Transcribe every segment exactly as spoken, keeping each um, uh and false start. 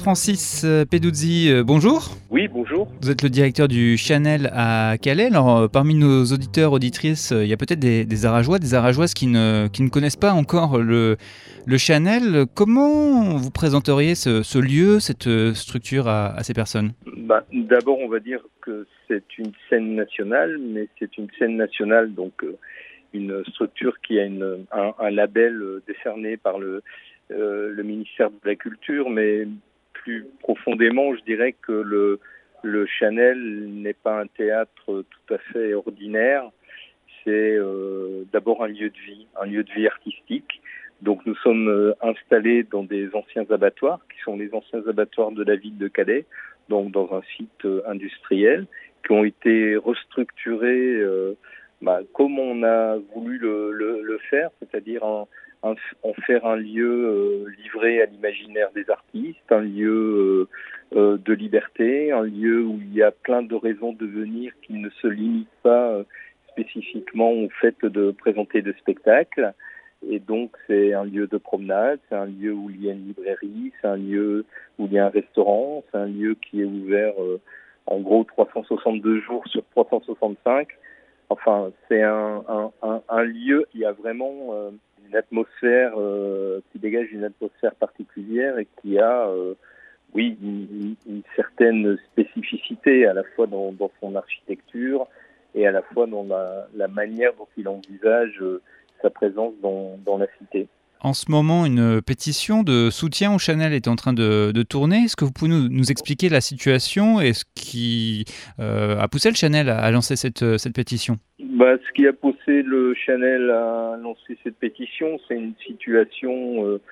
Francis Peduzzi, euh, bonjour. Oui, bonjour. Vous êtes le directeur du Chanel à Calais. Alors, euh, parmi nos auditeurs, auditrices, euh, il y a peut-être des, des Aragois, des Aragoises qui ne, qui ne connaissent pas encore le, le Chanel. Comment vous présenteriez ce, ce lieu, cette structure à, à ces personnes ? Bah, d'abord, on va dire que c'est une scène nationale, mais c'est une scène nationale, donc euh, une structure qui a une, un, un label euh, décerné par le, euh, le ministère de la Culture, mais plus profondément, je dirais que le, le Chanel n'est pas un théâtre tout à fait ordinaire. C'est euh, d'abord un lieu de vie, un lieu de vie artistique. Donc nous sommes euh, installés dans des anciens abattoirs, qui sont les anciens abattoirs de la ville de Calais, donc dans un site euh, industriel, qui ont été restructurés euh, bah, comme on a voulu le, le, le faire, c'est-à-dire en, en, en faire un lieu euh, livré à l'imaginaire des artistes, un lieu euh, euh, de liberté, un lieu où il y a plein de raisons de venir qui ne se limitent pas euh, spécifiquement au fait de présenter des spectacles. Et donc, c'est un lieu de promenade, c'est un lieu où il y a une librairie, c'est un lieu où il y a un restaurant, c'est un lieu qui est ouvert euh, en gros trois cent soixante-deux jours sur trois cent soixante-cinq. Enfin, c'est un, un, un, un lieu, il y a vraiment euh, une atmosphère euh, qui dégage une atmosphère particulière et qui a, euh, oui, une, une certaine spécificité à la fois dans, dans son architecture et à la fois dans la, la manière dont il envisage euh, sa présence dans, dans la cité. En ce moment, une pétition de soutien au Chanel est en train de, de tourner. Est-ce que vous pouvez nous, nous expliquer la situation et ce qui euh, a poussé le Chanel à, à lancer cette, cette pétition ? Bah, ce qui a poussé le Chanel à lancer cette pétition, c'est une situation euh,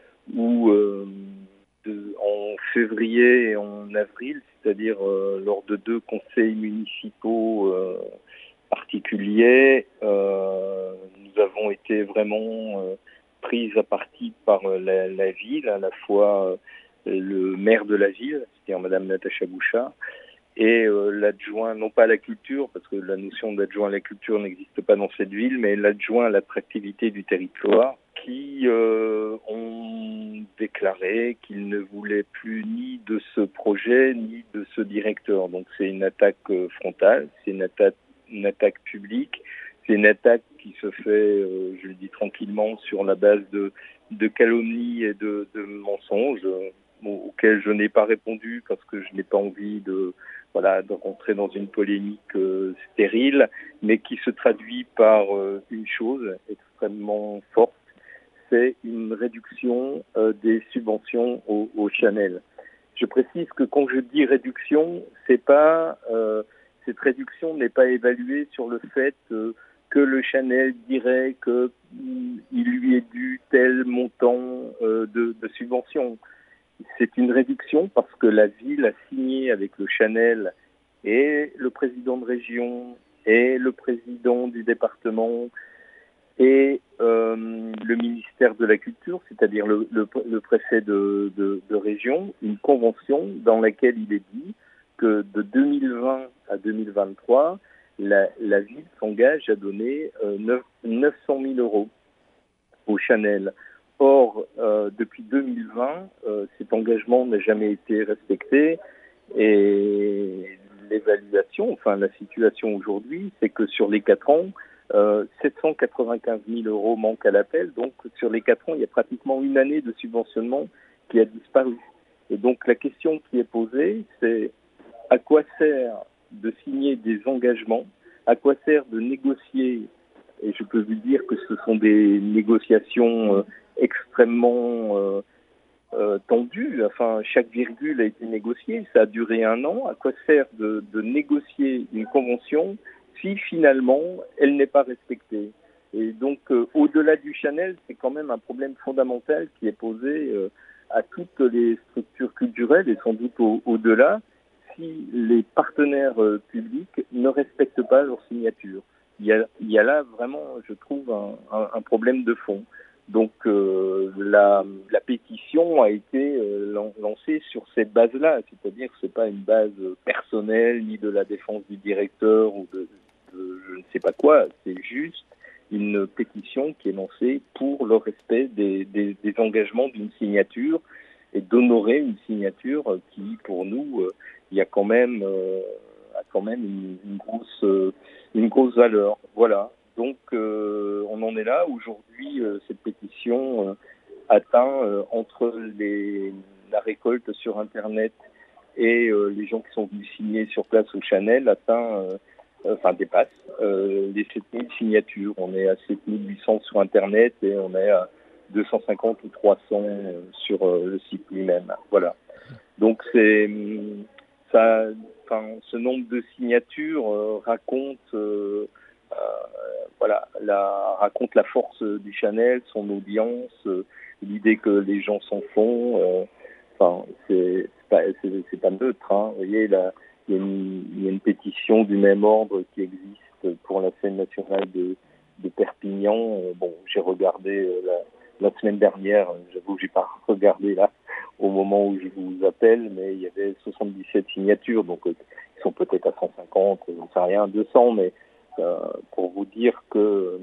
où euh, de, en février et en avril, c'est-à-dire euh, lors de deux conseils municipaux euh, particuliers, euh, nous avons été vraiment euh, prise à partie par la, la ville, à la fois euh, le maire de la ville, c'est-à-dire Madame Natacha Bouchard, et euh, l'adjoint, non pas à la culture, parce que la notion d'adjoint à la culture n'existe pas dans cette ville, mais l'adjoint à l'attractivité du territoire, qui euh, ont déclaré qu'ils ne voulaient plus ni de ce projet, ni de ce directeur. Donc c'est une attaque euh, frontale, c'est une attaque, une attaque publique. C'est une attaque qui se fait, euh, je le dis tranquillement, sur la base de, de calomnies et de, de mensonges euh, auxquels je n'ai pas répondu parce que je n'ai pas envie de, voilà, de rentrer dans une polémique euh, stérile, mais qui se traduit par euh, une chose extrêmement forte, c'est une réduction euh, des subventions au, au Chanel. Je précise que quand je dis réduction, c'est pas euh, cette réduction n'est pas évaluée sur le fait euh, que le Chanel dirait qu'il lui est dû tel montant euh, de, de subvention. C'est une réduction parce que la ville a signé avec le Chanel et le président de région et le président du département et euh, le ministère de la Culture, c'est-à-dire le, le, le préfet de, de, de région, une convention dans laquelle il est dit que de deux mille vingt à deux mille vingt-trois, La, la ville s'engage à donner euh, neuf cent mille euros au Chanel. Or, euh, depuis deux mille vingt, euh, cet engagement n'a jamais été respecté et l'évaluation, enfin la situation aujourd'hui, c'est que sur les quatre ans, euh, sept cent quatre-vingt-quinze mille euros manquent à l'appel. Donc, sur les quatre ans, il y a pratiquement une année de subventionnement qui a disparu. Et donc, la question qui est posée, c'est à quoi sert de signer des engagements, à quoi sert de négocier, et je peux vous dire que ce sont des négociations euh, extrêmement euh, euh, tendues, enfin chaque virgule a été négociée, ça a duré un an, à quoi sert de, de négocier une convention si finalement elle n'est pas respectée? Et donc euh, au-delà du Chanel, c'est quand même un problème fondamental qui est posé euh, à toutes les structures culturelles et sans doute au, au-delà, si les partenaires euh, publics ne respectent pas leur signature. Il y a, il y a là vraiment, je trouve, un, un, un problème de fond. Donc euh, la, la pétition a été euh, lancée sur cette base-là, c'est-à-dire que ce n'est pas une base personnelle ni de la défense du directeur ou de, de je ne sais pas quoi, c'est juste une pétition qui est lancée pour le respect des, des, des engagements d'une signature et d'honorer une signature qui, pour nous, euh, il y a quand même, euh, a quand même une, une grosse, euh, une grosse valeur. Voilà. Donc, euh, on en est là. Aujourd'hui, euh, cette pétition euh, atteint euh, entre les, la récolte sur Internet et euh, les gens qui sont venus signer sur place au Chanel, atteint, euh, enfin dépasse euh, les sept mille signatures. On est à sept mille huit cents sur Internet et on est à deux cent cinquante ou trois cents euh, sur euh, le site lui-même. Voilà. Donc c'est ça. Enfin, ce nombre de signatures euh, raconte, euh, euh, voilà, la, raconte la force du Chanel, son audience, euh, l'idée que les gens s'en font. Euh, enfin, c'est, c'est pas, c'est, c'est pas neutre. Hein. Vous voyez, là, il y, a une, il y a une pétition du même ordre qui existe pour la scène nationale de, de Perpignan. Euh, bon, j'ai regardé euh, la, la semaine dernière. J'avoue, j'ai pas regardé là au moment où je vous appelle, mais il y avait soixante-dix-sept signatures, donc euh, ils sont peut-être à cent cinquante, je ne sais rien, deux cents, mais euh, pour vous dire que euh,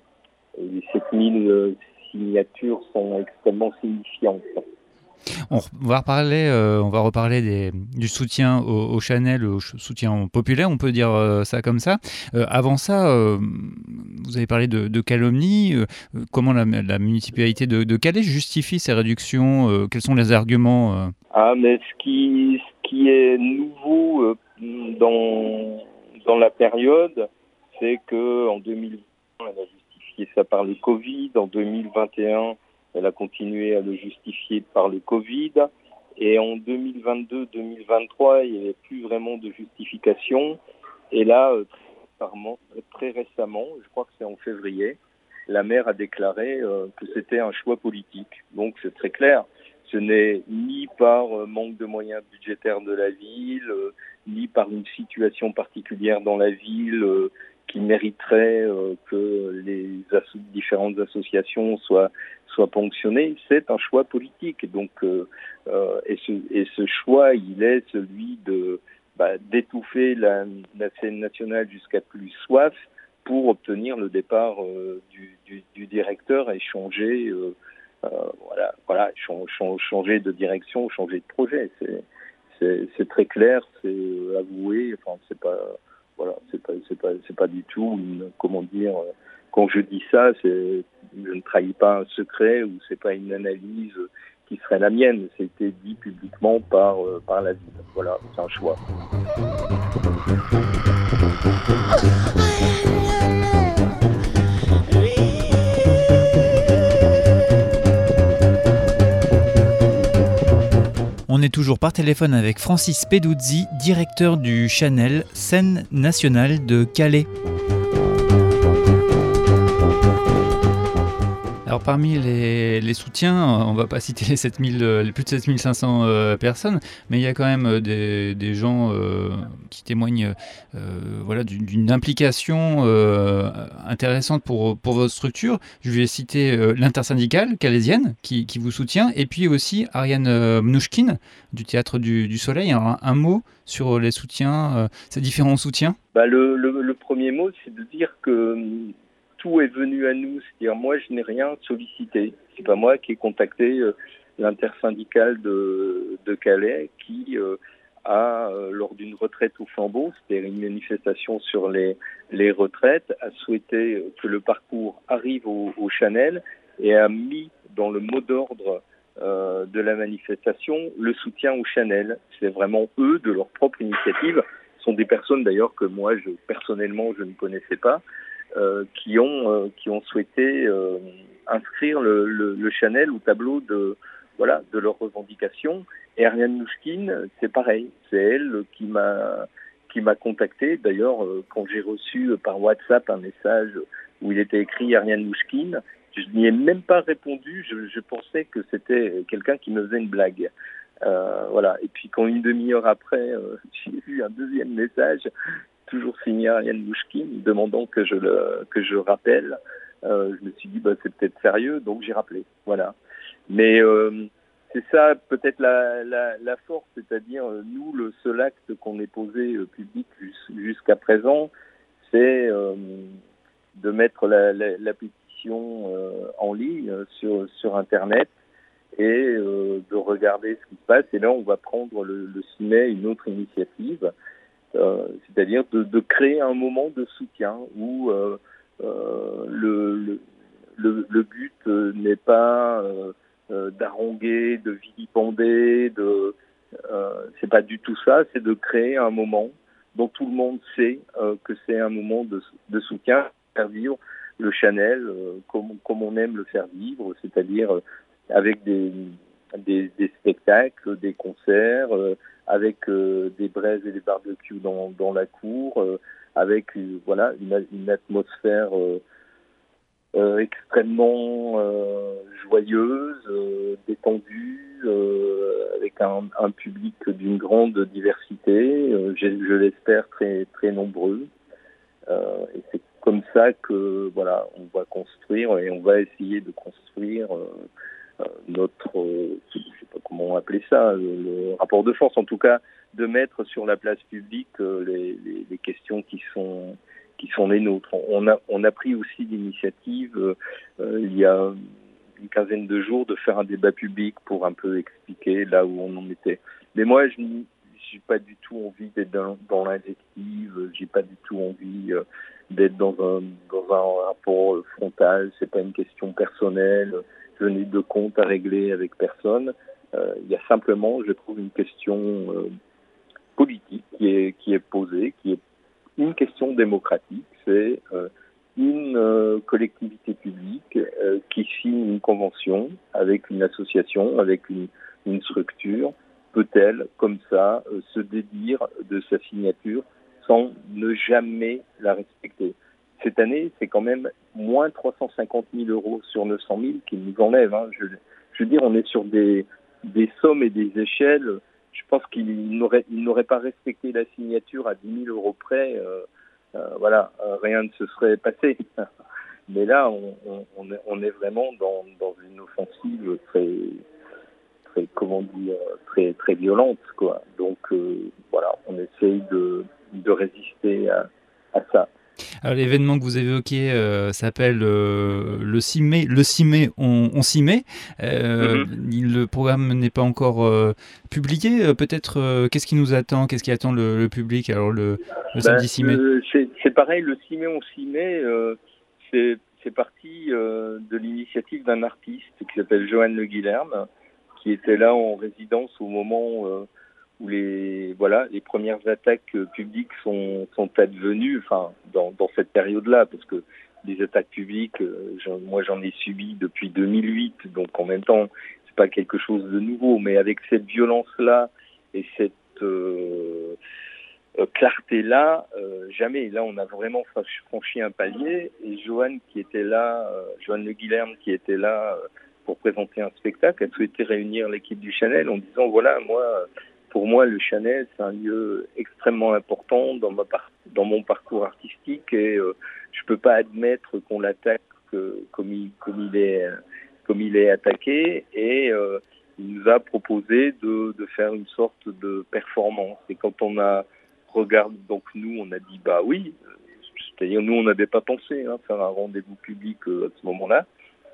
les sept mille signatures sont extrêmement signifiantes. On va reparler, euh, on va reparler des, du soutien au, au Chanel, au soutien populaire, on peut dire euh, ça comme ça. Euh, avant ça, euh, vous avez parlé de, de calomnie. Euh, comment la, la municipalité de, de Calais justifie ces réductions euh, Quels sont les arguments euh Ah, mais ce qui, ce qui est nouveau euh, dans, dans la période, c'est qu'en deux mille vingt, elle a justifié ça par le Covid. En deux mille vingt et un, elle a continué à le justifier par le Covid. Et en deux mille vingt-deux deux mille vingt-trois, il n'y avait plus vraiment de justification. Et là, très, très récemment, je crois que c'est en février, la maire a déclaré euh, que c'était un choix politique. Donc c'est très clair. Ce n'est ni par euh, manque de moyens budgétaires de la ville, euh, ni par une situation particulière dans la ville euh, qui mériterait euh, que les asso- différentes associations soient soient ponctionnées. C'est un choix politique. Donc, euh, euh, et, ce, et ce choix, il est celui de bah, d'étouffer la, la scène nationale jusqu'à plus soif pour obtenir le départ euh, du, du, du directeur et changer. Euh, Euh, voilà, voilà, changer de direction, changer de projet, c'est, c'est, c'est très clair, c'est avoué. Enfin, c'est pas, voilà, c'est pas, c'est pas, c'est pas du tout une, comment dire. Quand je dis ça, c'est, je ne trahis pas un secret ou c'est pas une analyse qui serait la mienne. C'était dit publiquement par par la ville. Voilà, c'est un choix. On est toujours par téléphone avec Francis Peduzzi, directeur du Chanel, scène nationale de Calais. Alors parmi les, les soutiens, on ne va pas citer les, sept mille, les plus de sept mille cinq cents euh, personnes, mais il y a quand même des, des gens euh, qui témoignent euh, voilà, d'une, d'une implication euh, intéressante pour, pour votre structure. Je vais citer euh, l'intersyndicale calaisienne qui, qui vous soutient, et puis aussi Ariane euh, Mnouchkine du Théâtre du, du Soleil. Alors, un, un mot sur les soutiens, euh, ces différents soutiens. Bah le, le, le premier mot, c'est de dire que tout est venu à nous, c'est-à-dire moi je n'ai rien sollicité. C'est pas moi qui ai contacté euh, l'intersyndicale de, de Calais qui euh, a, euh, lors d'une retraite au flambeau, c'était une manifestation sur les, les retraites, a souhaité que le parcours arrive au, au Chanel et a mis dans le mot d'ordre euh, de la manifestation le soutien au Chanel. C'est vraiment eux, de leur propre initiative, ce sont des personnes d'ailleurs que moi je, personnellement je ne connaissais pas, Euh, qui ont euh, qui ont souhaité euh, inscrire le, le, le Chanel au tableau de voilà de leurs revendications. Et Ariane Mnouchkine, c'est pareil, c'est elle qui m'a qui m'a contacté. D'ailleurs, euh, quand j'ai reçu par WhatsApp un message où il était écrit Ariane Mnouchkine, je n'y ai même pas répondu. Je, je pensais que c'était quelqu'un qui me faisait une blague. Euh, voilà. Et puis quand une demi-heure après, euh, j'ai eu un deuxième message, toujours signé Ariane Mnouchkine, demandant que je le que je rappelle. Euh, je me suis dit bah c'est peut-être sérieux, donc j'ai rappelé. Voilà. Mais euh, c'est ça peut-être la, la, la force, c'est-à-dire nous le seul acte qu'on ait posé euh, public jus- jusqu'à présent, c'est euh, de mettre la, la, la pétition euh, en ligne sur sur internet et euh, de regarder ce qui se passe. Et là, on va prendre le, le six mai une autre initiative, euh, c'est-à-dire de, de créer un moment de soutien où euh, euh, le, le, le, le but euh, n'est pas euh, euh, d'haranguer, de vilipender, de euh, c'est pas du tout ça, c'est de créer un moment dont tout le monde sait euh, que c'est un moment de, de soutien, faire vivre le Chanel euh, comme, comme on aime le faire vivre, c'est-à-dire euh, avec des, des, des spectacles, des concerts, euh, avec euh, des braises et des barbecues dans, dans la cour, euh, avec euh, voilà une, une atmosphère euh, euh, extrêmement euh, joyeuse, euh, détendue, euh, avec un, un public d'une grande diversité, euh, je, je l'espère très très nombreux. Euh, et c'est comme ça que voilà, on va construire et on va essayer de construire euh, euh, notre, euh, je sais pas comment appeler ça, le, le rapport de force, en tout cas, de mettre sur la place publique euh, les, les, les questions qui sont qui sont les nôtres. On a on a pris aussi l'initiative euh, euh, il y a une quinzaine de jours de faire un débat public pour un peu expliquer là où on en était. Mais moi, je j'ai pas du tout envie d'être dans, dans l'invective, j'ai pas du tout envie euh, d'être dans un dans un rapport euh, frontal. C'est pas une question personnelle. Je n'ai de compte à régler avec personne. Euh, il y a simplement, je trouve, une question euh, politique qui est qui est posée, qui est une question démocratique. C'est euh, une euh, collectivité publique euh, qui signe une convention avec une association, avec une, une structure, peut-elle, comme ça, euh, se dédire de sa signature sans ne jamais la respecter. Cette année, c'est quand même moins trois cent cinquante mille euros sur neuf cent mille qui nous enlèvent. Hein. Je, je veux dire, on est sur des, des sommes et des échelles. Je pense qu'il n'aurait, il n'aurait pas respecté la signature à dix mille euros près. Euh, euh, voilà, euh, rien ne se serait passé. Mais là, on, on, on est vraiment dans, dans une offensive très, très, comment dire, très, très violente, quoi. Donc, euh, voilà, on essaye de, de résister à, à ça. Alors, l'événement que vous évoquez euh, s'appelle euh, le six mai. Le six mai, on, on s'y met. Euh, mm-hmm. Le programme n'est pas encore euh, publié. Euh, peut-être, euh, qu'est-ce qui nous attend? Qu'est-ce qui attend le, le public alors le, le ben, samedi six mai? euh, c'est, c'est pareil, le six mai, on s'y met. Euh, c'est, c'est parti euh, de l'initiative d'un artiste qui s'appelle Johan Le Guilherme, qui était là en résidence au moment euh, où les voilà les premières attaques publiques sont sont advenues, enfin dans dans cette période-là, parce que les attaques publiques, euh, j'en, moi j'en ai subi depuis deux mille huit, donc en même temps c'est pas quelque chose de nouveau, mais avec cette violence-là et cette euh, euh, clarté-là, euh, jamais. Là, on a vraiment franchi un palier. Et Johan qui était là, euh, Johan Le Guilherme qui était là euh, pour présenter un spectacle, a souhaité réunir l'équipe du Chanel en disant voilà, moi, pour moi, le Chanel, c'est un lieu extrêmement important dans ma par- dans mon parcours artistique et euh, je peux pas admettre qu'on l'attaque euh, comme il comme il est comme il est attaqué et euh, il nous a proposé de de faire une sorte de performance. Et quand on a regardé, donc nous, on a dit bah oui, c'est-à-dire nous, on n'avait pas pensé hein, faire un rendez-vous public euh, à ce moment-là.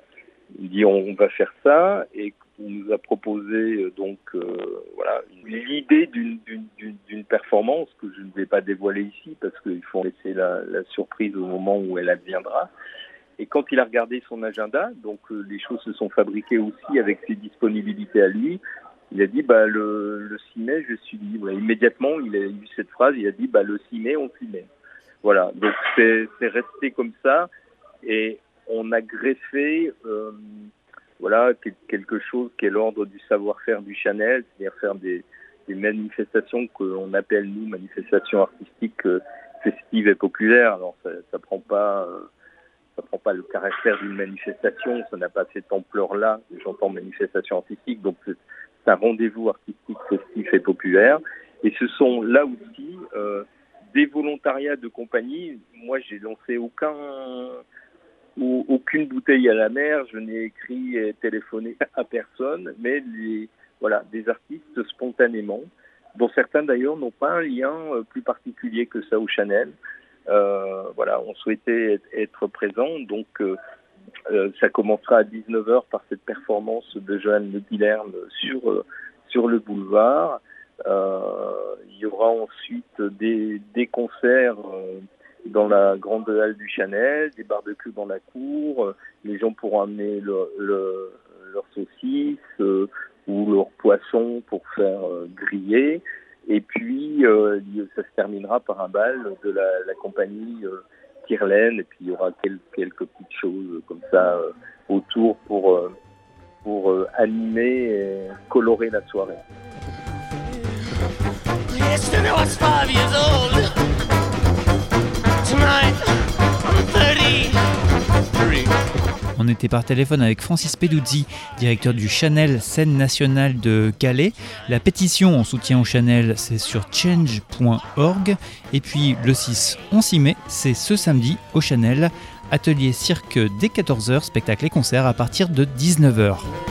Il dit on, on va faire ça et on nous a proposé euh, donc euh, voilà l'idée d'une, d'une, d'une, d'une performance que je ne vais pas dévoiler ici parce qu'il faut laisser la, la surprise au moment où elle adviendra. Et quand il a regardé son agenda, donc euh, les choses se sont fabriquées aussi avec ses disponibilités à lui. Il a dit bah le, le six mai je suis libre. Et immédiatement il a eu cette phrase, il a dit bah le six mai on s'y met. Voilà, donc c'est, c'est resté comme ça et on a greffé euh, voilà quelque chose qui est l'ordre du savoir-faire du Chanel, c'est-à-dire faire des, des manifestations qu'on appelle nous manifestations artistiques euh, festives et populaires. Alors ça, ça prend pas euh, ça prend pas le caractère d'une manifestation, ça n'a pas cette ampleur-là. J'entends manifestation artistique, donc c'est, c'est un rendez-vous artistique festif et populaire. Et ce sont là aussi euh, des volontariats de compagnie. Moi, j'ai lancé aucun ou aucune bouteille à la mer, je n'ai écrit et téléphoné à personne, mais les, voilà, des artistes spontanément, dont certains d'ailleurs n'ont pas un lien plus particulier que ça au Chanel. Euh, voilà, on souhaitait être, être présents, donc euh, euh, ça commencera à dix-neuf heures par cette performance de Johan Le Guilherme sur, euh, sur le boulevard. Euh, il y aura ensuite des, des concerts euh, dans la grande halle du Chanel, des barbecues dans la cour. Les gens pourront amener le, le, leurs saucisses euh, ou leurs poissons pour faire euh, griller. Et puis, euh, ça se terminera par un bal de la, la compagnie euh, Tyrlaine. Et puis, il y aura quelques, quelques petites choses comme ça euh, autour pour, euh, pour euh, animer et colorer la soirée. Yesterday I was five years old. Tonight I'm thirty-three. On était par téléphone avec Francis Peduzzi, directeur du Chanel Scène Nationale de Calais. La pétition en soutien au Chanel, c'est sur change point org. Et puis le six, on s'y met, c'est ce samedi au Chanel. Atelier cirque dès quatorze heures, spectacle et concert à partir de dix-neuf heures.